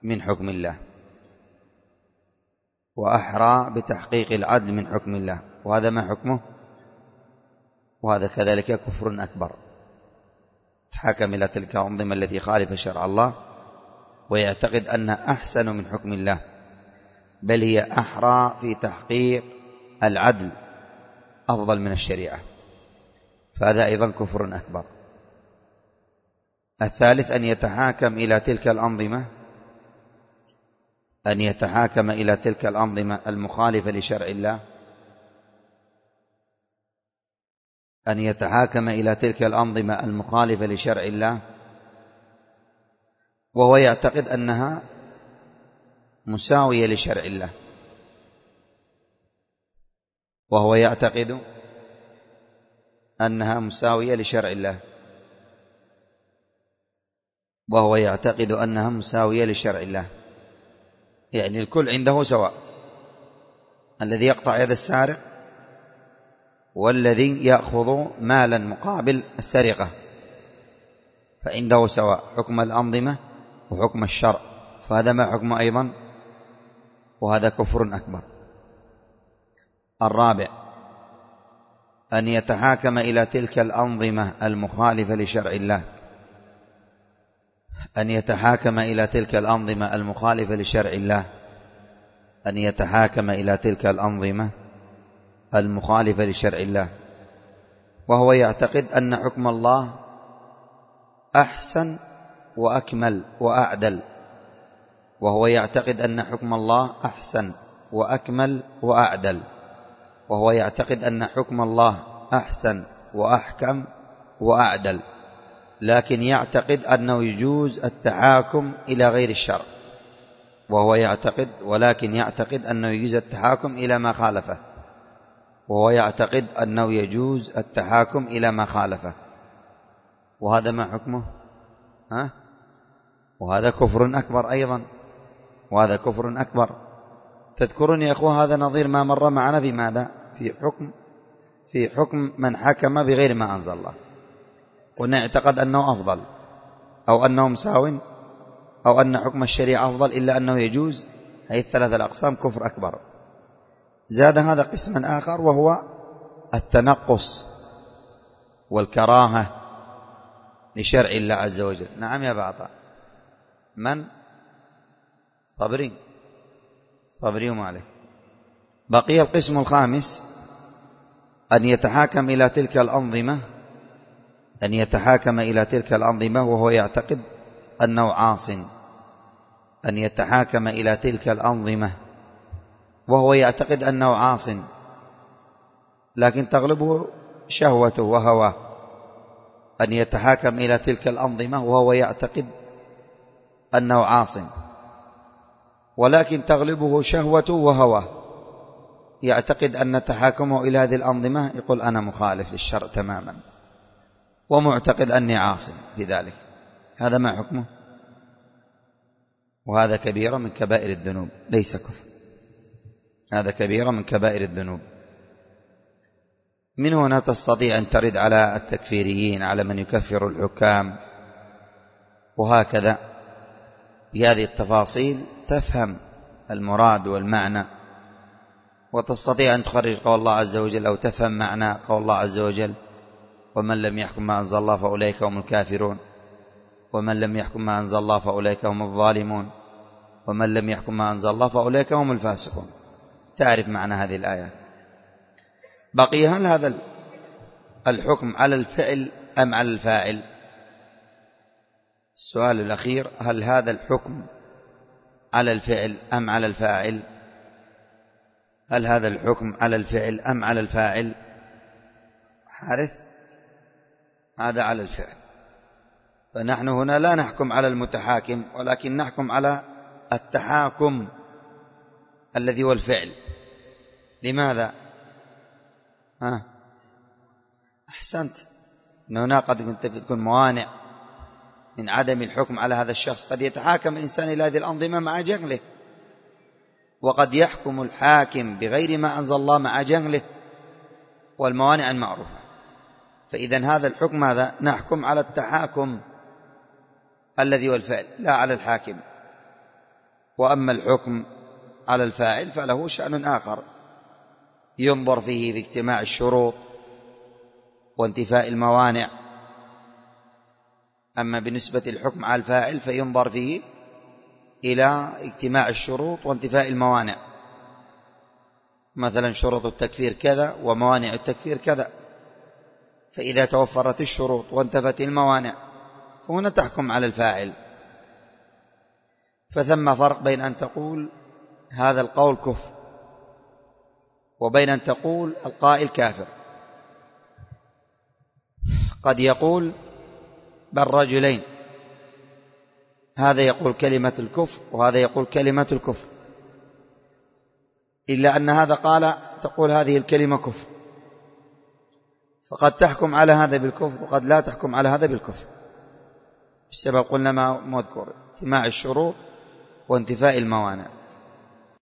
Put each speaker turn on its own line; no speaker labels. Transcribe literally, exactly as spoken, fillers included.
من حكم الله، وأحرى بتحقيق العدل من حكم الله، وهذا ما حكمه؟ وهذا كذلك كفر أكبر. تحاكم إلى تلك الأنظمة التي خالف شرع الله ويعتقد أنها أحسن من حكم الله، بل هي أحرى في تحقيق العدل أفضل من الشريعة، فهذا أيضا كفر أكبر. الثالث أن يتحاكم إلى تلك الأنظمة أن يتحاكم إلى تلك الأنظمة المخالفة لشرع الله أن يتحاكم إلى تلك الأنظمة المخالفة لشرع الله وهو يعتقد أنها مساوية لشرع الله وهو يعتقد أنها مساوية لشرع الله وهو يعتقد أنها مساوية لشرع الله يعني الكل عنده سواء، الذي يقطع يد السارق والذي يأخذ مالا مقابل السرقة فعنده سواء حكم الأنظمة وحكم الشرع، فهذا ما حكمه أيضا، وهذا كفر أكبر. الرابع أن يتحاكم إلى تلك الأنظمة المخالفة لشرع الله أن يتحاكم إلى تلك الأنظمة المخالفة لشرع الله أن يتحاكم إلى تلك الأنظمة المخالفة لشرع الله وهو يعتقد أن حكم الله أحسن وأكمل وأعدل وهو يعتقد أن حكم الله أحسن وأكمل وأعدل وهو يعتقد أن حكم الله أحسن وأحكم وأعدل، لكن يعتقد أنه يجوز التحاكم إلى غير الشرع وهو يعتقد ولكن يعتقد أنه يجوز التحاكم إلى ما خالفه وهو يعتقد أنه يجوز التحاكم إلى ما خالفه، وهذا ما حكمه؟ ها؟ وهذا كفر أكبر أيضا، وهذا كفر أكبر. تذكرون يا أخوة هذا نظير ما مر معنا في ماذا؟ في حكم في حكم من حكم بغير ما أنزل الله، قلنا اعتقد أنه أفضل أو أنه مساو أو أن حكم الشريعة أفضل إلا أنه يجوز، هذه الثلاثة الأقسام كفر أكبر. زاد هذا قسما آخر وهو التنقص والكراهة لشرع الله عز وجل. نعم يا بعض من صبري صبري وما عليك. بقي القسم الخامس أن يتحاكم إلى تلك الأنظمة أن يتحاكم إلى تلك الأنظمة وهو يعتقد أنه عاصٍ أن يتحاكم إلى تلك الأنظمة وهو يعتقد أنه عاصٍ لكن تغلبه شهوته وهواه، أن يتحاكم إلى تلك الأنظمة وهو يعتقد أنه عاصٍ ولكن تغلبه شهوته وهواه، يعتقد أن تحاكمه إلى هذه الأنظمة يقول أنا مخالف للشرع تماما ومعتقد أني عاصٍ في ذلك، هذا ما حكمه؟ وهذا كبيرة من كبائر الذنوب ليس كفر، هذا كبيرة من كبائر الذنوب. من هنا تستطيع أن ترد على التكفيريين على من يكفر الحكام، وهكذا بهذه التفاصيل تفهم المراد والمعنى وتستطيع أن تخرج قول الله عز وجل أو تفهم معنى قول الله عز وجل ومن لم يحكم ما أنزل الله فأولئك هم الكافرون ومن لم يحكم ما أنزل الله فأولئك هم الظالمون ومن لم يحكم ما أنزل الله فأولئك هم الفاسقون، تعرف معنى هذه الآيات. بقي هل هذا الحكم على الفعل أم على الفاعل؟ السؤال الأخير هل هذا الحكم على الفعل أم على الفاعل؟ هل هذا الحكم على الفعل أم على الفاعل؟ حارث هذا على الفعل، فنحن هنا لا نحكم على المتحاكم ولكن نحكم على التحاكم الذي هو الفعل. لماذا؟ ها أحسنت، إن هنا قد تكون موانع من عدم الحكم على هذا الشخص، قد يتحاكم الإنسان إلى هذه الأنظمة مع جهله وقد يحكم الحاكم بغير ما أنزل الله مع جهله والموانع المعروفة، فإذا هذا الحكم هذا نحكم على التحاكم الذي هو الفعل لا على الحاكم. وأما الحكم على الفاعل فله شأن آخر ينظر فيه في اجتماع الشروط وانتفاء الموانع. أما بالنسبة للحكم على الفاعل فينظر فيه إلى اجتماع الشروط وانتفاء الموانع، مثلا شروط التكفير كذا وموانع التكفير كذا، فإذا توفرت الشروط وانتفت الموانع فهنا تحكم على الفاعل. فثم فرق بين أن تقول هذا القول كفر وبين أن تقول القائل كافر. قد يقول بل رجلين، هذا يقول كلمة الكفر وهذا يقول كلمة الكفر، إلا أن هذا قال تقول هذه الكلمة كفر، فقد تحكم على هذا بالكفر وقد لا تحكم على هذا بالكفر، بسبب قلنا ما مذكور اجتماع الشروط وانتفاء الموانع.